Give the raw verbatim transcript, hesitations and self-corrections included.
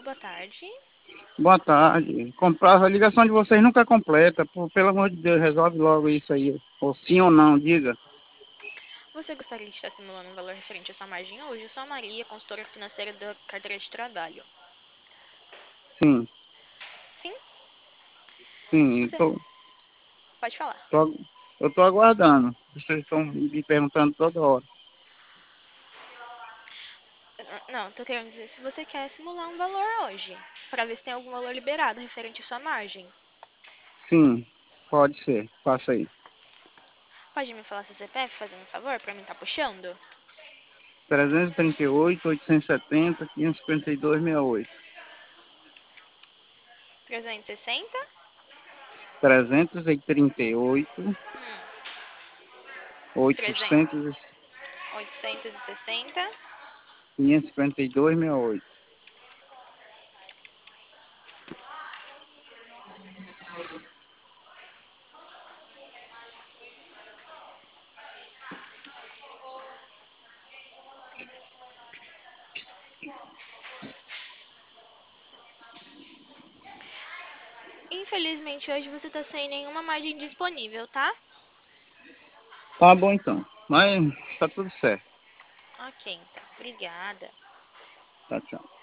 boa tarde. Boa tarde. Comprar, a ligação de vocês nunca é completa. Por, pelo amor de Deus, resolve logo isso aí. Ou sim ou não, diga. Você gostaria de estar simulando um valor referente à sua margem hoje? Eu sou a Maria, consultora financeira da carteira de trabalho. Sim, Sim? sim. Você Tô, pode falar. tô, eu estou aguardando. Vocês estão me perguntando toda hora. N- Não, tô querendo dizer se você quer simular um valor hoje, para ver se tem algum valor liberado referente à sua margem. Sim, pode ser. Faça aí. Pode me falar seu C P F, fazendo um favor, para mim estar puxando? trezentos e trinta e oito, oitocentos e setenta, quinhentos e cinquenta e dois, sessenta e oito. trezentos e sessenta? trezentos e trinta e oito, Hum, trezentos. oitocentos, oitocentos e sessenta? quinhentos e cinquenta e dois, sessenta e oito. Infelizmente hoje você tá sem nenhuma margem disponível, tá? Tá bom então. Mas tá tudo certo. Ok, então. Obrigada. Tchau, tchau.